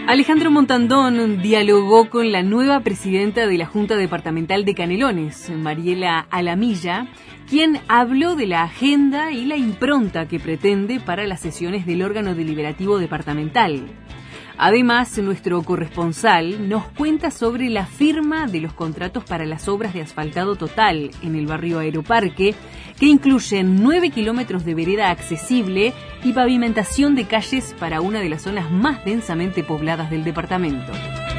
Alejandro Montandón dialogó con la nueva presidenta de la Junta Departamental de Canelones, Mariela Alamilla, quien habló de la agenda y la impronta que pretende para las sesiones del órgano deliberativo departamental. Además, nuestro corresponsal nos cuenta sobre la firma de los contratos para las obras de asfaltado total en el barrio Aeroparque, que incluyen 9 kilómetros de vereda accesible y pavimentación de calles para una de las zonas más densamente pobladas del departamento.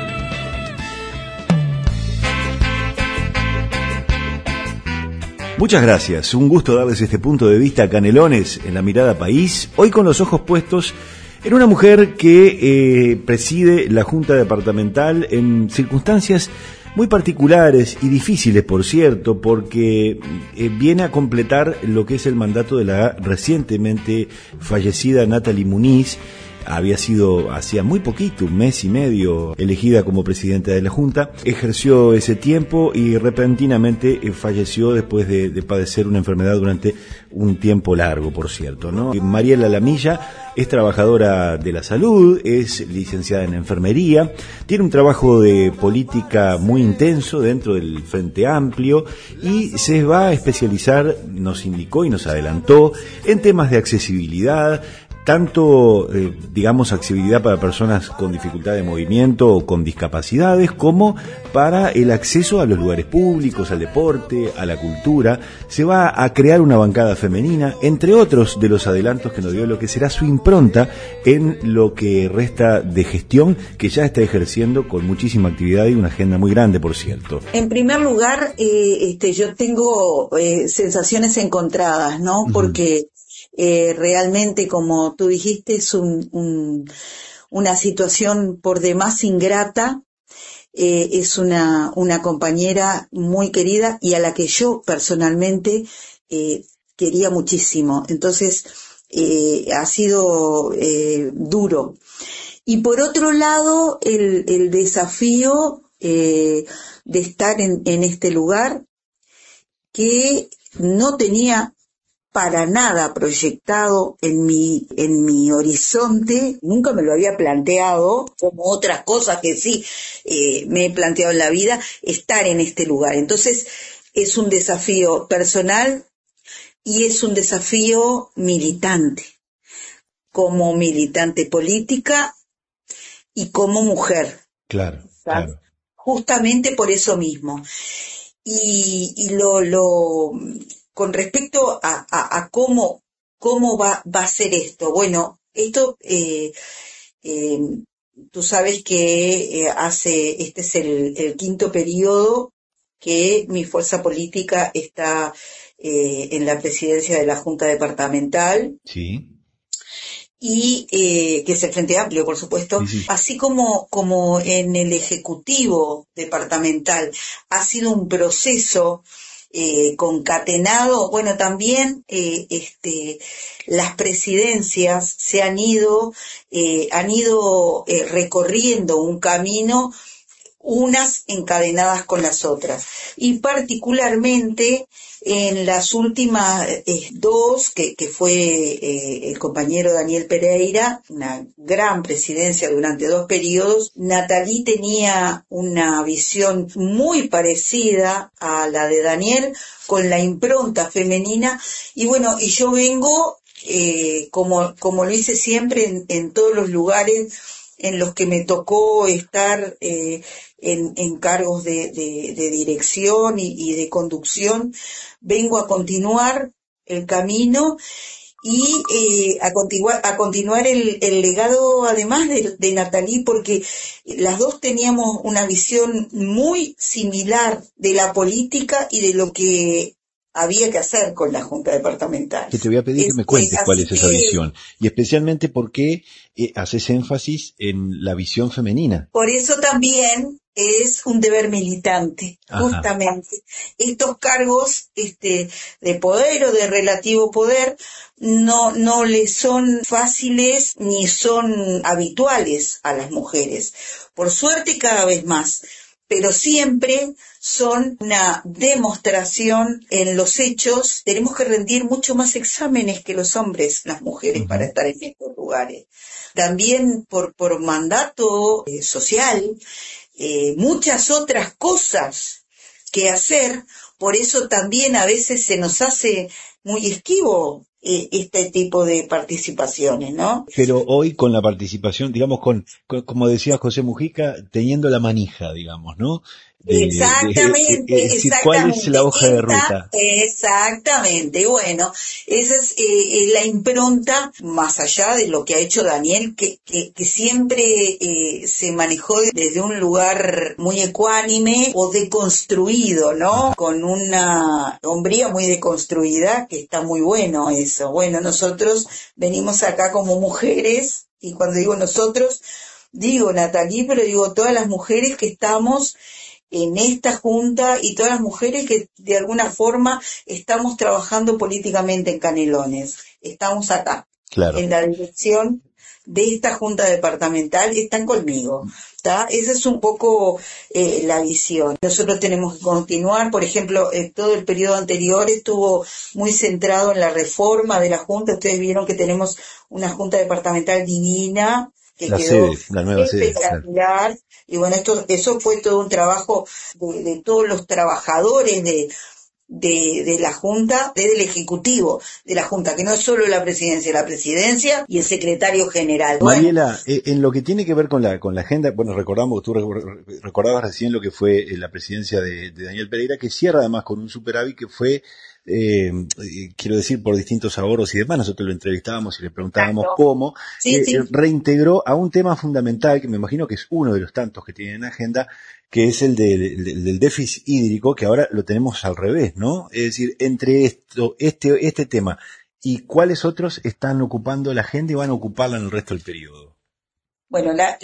Muchas gracias, un gusto darles este punto de vista a Canelones en la mirada país, hoy con los ojos puestos en una mujer que preside la Junta Departamental en circunstancias muy particulares y difíciles, por cierto, porque viene a completar lo que es el mandato de la recientemente fallecida Natalie Muniz. Había sido hacía muy poquito, un mes y medio, elegida como presidenta de la Junta. Ejerció ese tiempo y repentinamente falleció después de padecer una enfermedad durante un tiempo largo, por cierto, ¿no? Mariela Alamilla es trabajadora de la salud, es licenciada en enfermería, tiene un trabajo de política muy intenso dentro del Frente Amplio y se va a especializar, nos indicó y nos adelantó, en temas de accesibilidad, tanto, accesibilidad para personas con dificultad de movimiento o con discapacidades, como para el acceso a los lugares públicos, al deporte, a la cultura. Se va a crear una bancada femenina, entre otros de los adelantos que nos dio lo que será su impronta en lo que resta de gestión, que ya está ejerciendo con muchísima actividad y una agenda muy grande, por cierto. En primer lugar, yo tengo sensaciones encontradas, ¿no? Porque realmente, como tú dijiste, es una situación por demás ingrata. Es una compañera muy querida y a la que yo personalmente quería muchísimo. Entonces, ha sido duro. Y por otro lado, el desafío de estar en este lugar que no tenía para nada proyectado en mi horizonte, nunca me lo había planteado, como otras cosas que sí me he planteado en la vida, estar en este lugar. Entonces es un desafío personal y es un desafío militante, como militante política y como mujer. Claro, ¿sabes? claro. Justamente por eso mismo. Y con respecto a cómo va a ser esto. Bueno, esto, tú sabes que este es el quinto periodo que mi fuerza política está en la presidencia de la Junta Departamental. Sí. Y que es el Frente Amplio, por supuesto, sí. Así como en el Ejecutivo Departamental ha sido un proceso concatenado. Bueno, también las presidencias se han ido recorriendo un camino, unas encadenadas con las otras, y particularmente en las últimas dos, que fue el compañero Daniel Pereira, una gran presidencia durante 2 periodos. Natalie tenía una visión muy parecida a la de Daniel, con la impronta femenina, y bueno, y yo vengo, como lo hice siempre en todos los lugares en los que me tocó estar en cargos de dirección y de conducción, vengo a continuar el camino y a continuar el legado, además de Natalie, porque las dos teníamos una visión muy similar de la política y de lo que había que hacer con la Junta Departamental. Que te voy a pedir que me cuentes cuál es esa visión, y especialmente por qué haces énfasis en la visión femenina. Por eso también es un deber militante, justamente. Ajá. Estos cargos de poder o de relativo poder no les son fáciles ni son habituales a las mujeres. Por suerte, cada vez más. pero siempre son una demostración en los hechos. Tenemos que rendir mucho más exámenes que los hombres, las mujeres, para estar en estos lugares. También por mandato social, muchas otras cosas que hacer, por eso también a veces se nos hace muy esquivo este tipo de participaciones, ¿no? Pero hoy con la participación, digamos, como decía José Mujica, teniendo la manija, digamos, ¿no? Exactamente, Es decir, ¿cuál es la hoja de ruta? Exactamente, bueno, esa es la impronta, más allá de lo que ha hecho Daniel, que siempre se manejó desde un lugar muy ecuánime o deconstruido, ¿no? Con una hombría muy deconstruida, que está muy bueno eso. Bueno, nosotros venimos acá como mujeres, y cuando digo nosotros, digo Natalie, pero digo todas las mujeres que estamos en esta junta y todas las mujeres que de alguna forma estamos trabajando políticamente en Canelones. Estamos acá, claro, en la dirección de esta junta departamental, están conmigo, ¿tá? Esa es un poco la visión. Nosotros tenemos que continuar, por ejemplo, todo el periodo anterior estuvo muy centrado en la reforma de la junta. Ustedes vieron que tenemos una junta departamental divina, que la quedó sede, la nueva sede. espectacular, claro. Y bueno, eso fue todo un trabajo de todos los trabajadores de la Junta, desde el Ejecutivo de la Junta, que no es solo la presidencia y el secretario general. Mariela, en lo que tiene que ver con la agenda, bueno, tú recordabas recién lo que fue la presidencia de Daniel Pereira, que cierra además con un superávit que fue, quiero decir, por distintos ahorros y demás. Nosotros lo entrevistábamos y le preguntábamos cómo, sí. Reintegró a un tema fundamental, que me imagino que es uno de los tantos que tiene en agenda, que es el del déficit hídrico, que ahora lo tenemos al revés, ¿no? Es decir, entre este tema y cuáles otros están ocupando la agenda y van a ocuparla en el resto del periodo. Bueno, la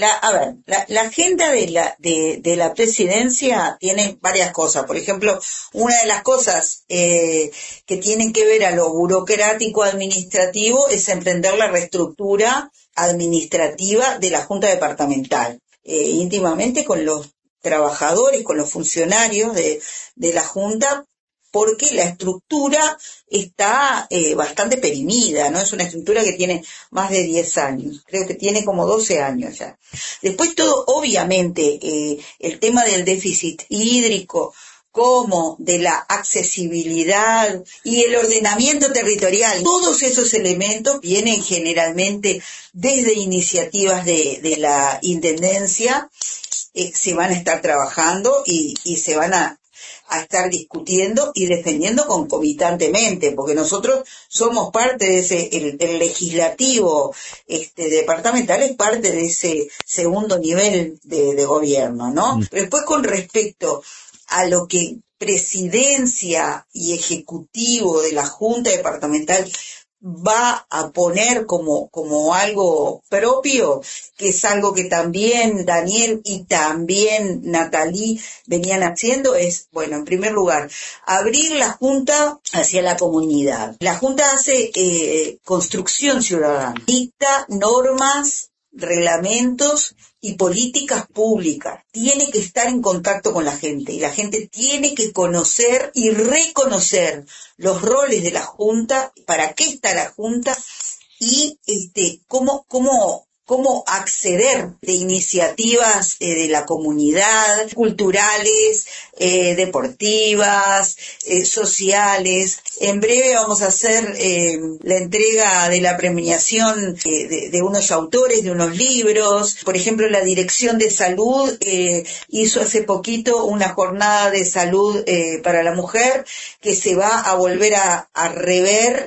agenda de la presidencia tiene varias cosas. Por ejemplo, una de las cosas que tienen que ver a lo burocrático administrativo es emprender la reestructura administrativa de la Junta Departamental, íntimamente con los trabajadores, con los funcionarios de la Junta, porque la estructura está bastante perimida, ¿no? Es una estructura que tiene más de 10 años, creo que tiene como 12 años ya. Después todo, obviamente, el tema del déficit hídrico, como de la accesibilidad y el ordenamiento territorial, todos esos elementos vienen generalmente desde iniciativas de la Intendencia, se van a estar trabajando y se van a estar discutiendo y defendiendo concomitantemente, porque nosotros somos parte de el legislativo departamental es parte de ese segundo nivel de gobierno, ¿no? Pero después, con respecto a lo que presidencia y ejecutivo de la Junta Departamental va a poner como algo propio, que es algo que también Daniel y también Natalie venían haciendo, es, bueno, en primer lugar, abrir la Junta hacia la comunidad. La Junta hace construcción ciudadana, dicta normas, reglamentos y políticas públicas. Tiene que estar en contacto con la gente y la gente tiene que conocer y reconocer los roles de la Junta, para qué está la Junta y cómo acceder de iniciativas de la comunidad, culturales, deportivas, sociales. En breve vamos a hacer la entrega de la premiación de unos autores, de unos libros. Por ejemplo, la Dirección de Salud hizo hace poquito una jornada de salud para la mujer, que se va a volver a rever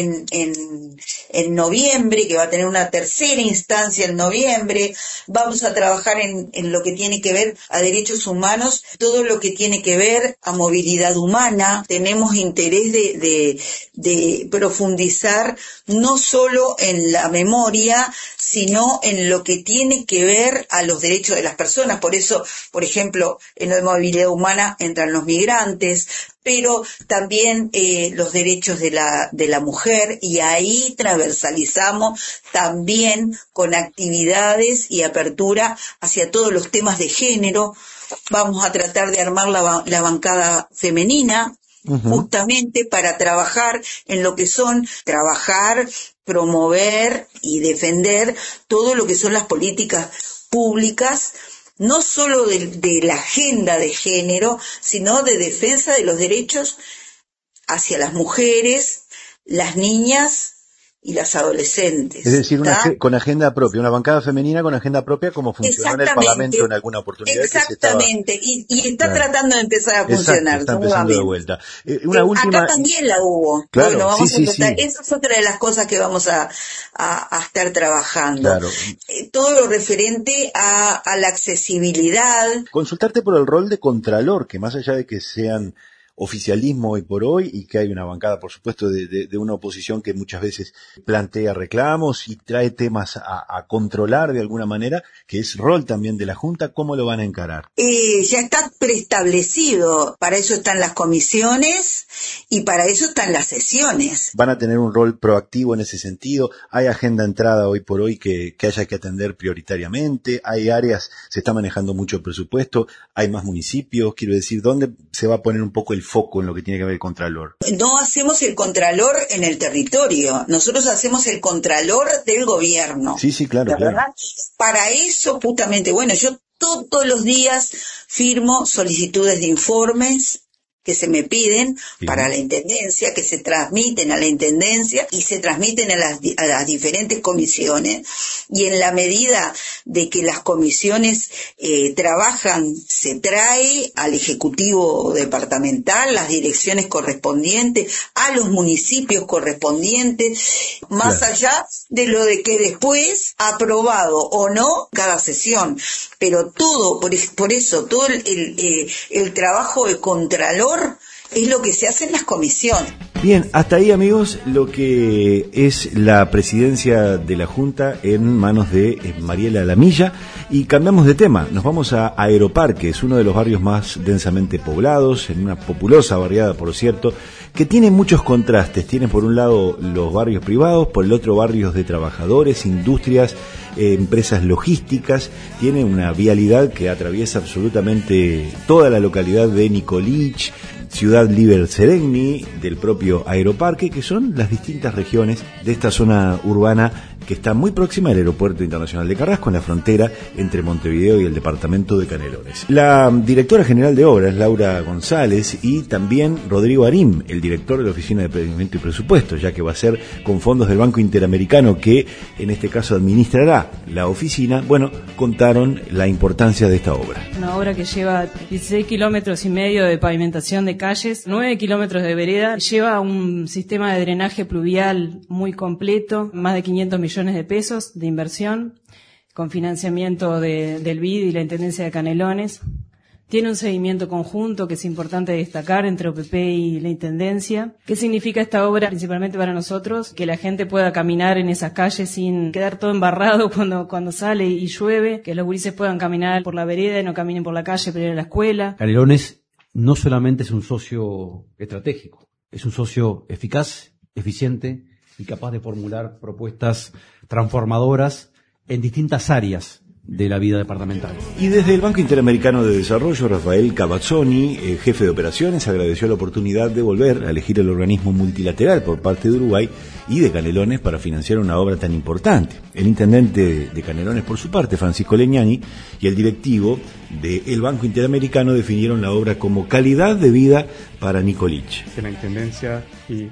en noviembre, que va a tener una tercera instancia en noviembre. Vamos a trabajar en lo que tiene que ver a derechos humanos, todo lo que tiene que ver a movilidad humana. Tenemos interés de profundizar no solo en la memoria, sino en lo que tiene que ver a los derechos de las personas. Por eso, por ejemplo, en la movilidad humana entran los migrantes, pero también los derechos de la mujer, y ahí transversalizamos también con actividades y apertura hacia todos los temas de género. Vamos a tratar de armar la bancada femenina, justamente para trabajar en lo que son trabajar, promover y defender todo lo que son las políticas públicas, no solo de la agenda de género, sino de defensa de los derechos hacia las mujeres, las niñas y las adolescentes. Es decir, con agenda propia, una bancada femenina con agenda propia, como funcionó en el Parlamento en alguna oportunidad. Exactamente, y está tratando de empezar a funcionar. Está empezando de vuelta. Una última... Acá también la hubo. Claro, bueno, vamos a tratar. Sí. Esa es otra de las cosas que vamos a estar trabajando. Claro. Todo lo referente a la accesibilidad. Consultarte por el rol de contralor, que más allá de que sean oficialismo hoy por hoy, y que hay una bancada, por supuesto, de una oposición que muchas veces plantea reclamos y trae temas a controlar de alguna manera, que es rol también de la Junta. ¿Cómo lo van a encarar? Ya está preestablecido, para eso están las comisiones y para eso están las sesiones. ¿Van a tener un rol proactivo en ese sentido? ¿Hay agenda entrada hoy por hoy que haya que atender prioritariamente? ¿Hay áreas, se está manejando mucho presupuesto? ¿Hay más municipios? Quiero decir, ¿dónde se va a poner un poco el foco en lo que tiene que ver el Contralor? No hacemos el Contralor en el territorio, nosotros hacemos el Contralor del gobierno. Sí, claro. Para eso, justamente, bueno, yo todos los días firmo solicitudes de informes que se me piden para la Intendencia, que se transmiten a la Intendencia y se transmiten a las diferentes comisiones, y en la medida de que las comisiones trabajan, se trae al Ejecutivo Departamental, las direcciones correspondientes, a los municipios correspondientes, más allá de lo de que después, aprobado o no, cada sesión, pero todo, por eso, todo el trabajo de Contralor es lo que se hace en las comisiones. Bien, hasta ahí, amigos, lo que es la presidencia de la Junta en manos de Mariela Alamilla. Y cambiamos de tema, nos vamos a Aeroparque, es uno de los barrios más densamente poblados, en una populosa barriada, por cierto, que tiene muchos contrastes. Tiene por un lado los barrios privados, por el otro barrios de trabajadores, industrias, empresas logísticas. Tiene una vialidad que atraviesa absolutamente toda la localidad de Nicolich, Ciudad Liber Seregni, del propio Aeroparque, que son las distintas regiones de esta zona urbana que está muy próxima al Aeropuerto Internacional de Carrasco, en la frontera entre Montevideo y el departamento de Canelones. La directora general de obras, Laura González, y también Rodrigo Arim, el director de la Oficina de Planeamiento y Presupuesto, ya que va a ser con fondos del Banco Interamericano, que en este caso administrará la oficina, bueno, contaron la importancia de esta obra. Una obra que lleva 16 kilómetros y medio de pavimentación de calles, 9 kilómetros de vereda, lleva un sistema de drenaje pluvial muy completo, más de 500 millones de pesos de inversión, con financiamiento del BID y la Intendencia de Canelones. Tiene un seguimiento conjunto que es importante destacar entre OPP y la Intendencia. ¿Qué significa esta obra principalmente para nosotros? Que la gente pueda caminar en esas calles sin quedar todo embarrado cuando sale y llueve, que los gurises puedan caminar por la vereda y no caminen por la calle para ir a la escuela. Canelones no solamente es un socio estratégico, es un socio eficaz, eficiente y capaz de formular propuestas transformadoras en distintas áreas de la vida departamental. Y desde el Banco Interamericano de Desarrollo, Rafael Cavazzoni, jefe de operaciones, agradeció la oportunidad de volver a elegir el organismo multilateral por parte de Uruguay y de Canelones para financiar una obra tan importante. El intendente de Canelones, por su parte, Francisco Legnani, y el directivo del Banco Interamericano definieron la obra como calidad de vida para Nicolich. Que la Intendencia y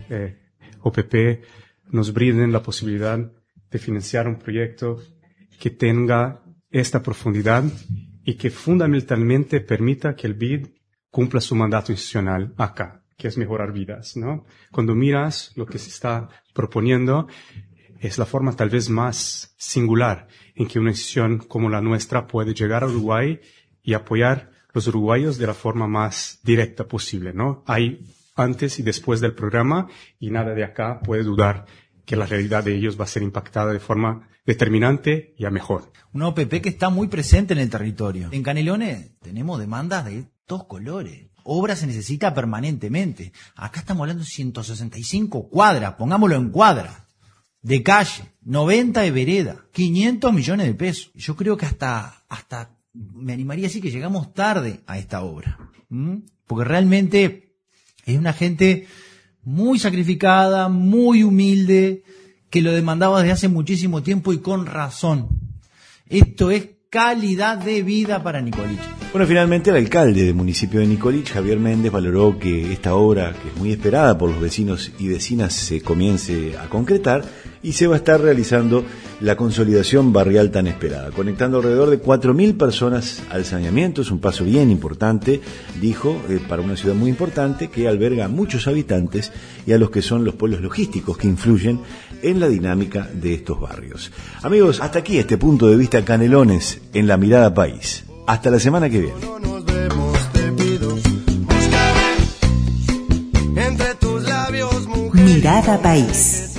OPP nos brinden la posibilidad de financiar un proyecto que tenga esta profundidad y que fundamentalmente permita que el BID cumpla su mandato institucional acá, que es mejorar vidas, ¿no? Cuando miras lo que se está proponiendo, es la forma tal vez más singular en que una institución como la nuestra puede llegar a Uruguay y apoyar a los uruguayos de la forma más directa posible, ¿no? Hay antes y después del programa y nada de acá puede dudar que la realidad de ellos va a ser impactada de forma determinante y a mejor. Una OPP que está muy presente en el territorio. En Canelones tenemos demandas de todos colores. obra se necesita permanentemente. Acá estamos hablando de 165 cuadras, pongámoslo en cuadras, de calle, 90 de vereda, 500 millones de pesos. Yo creo que hasta me animaría a decir que llegamos tarde a esta obra, porque realmente es una gente muy sacrificada, muy humilde, que lo demandaba desde hace muchísimo tiempo y con razón. Esto es calidad de vida para Nicolich. Bueno, finalmente el alcalde del municipio de Nicolich, Javier Méndez, valoró que esta obra, que es muy esperada por los vecinos y vecinas, se comience a concretar y se va a estar realizando la consolidación barrial tan esperada, conectando alrededor de 4.000 personas al saneamiento. Es un paso bien importante, dijo, para una ciudad muy importante que alberga a muchos habitantes y a los que son los polos logísticos que influyen en la dinámica de estos barrios. Amigos, hasta aquí este punto de vista Canelones en La Mirada País. Hasta la semana que viene. Mirada País.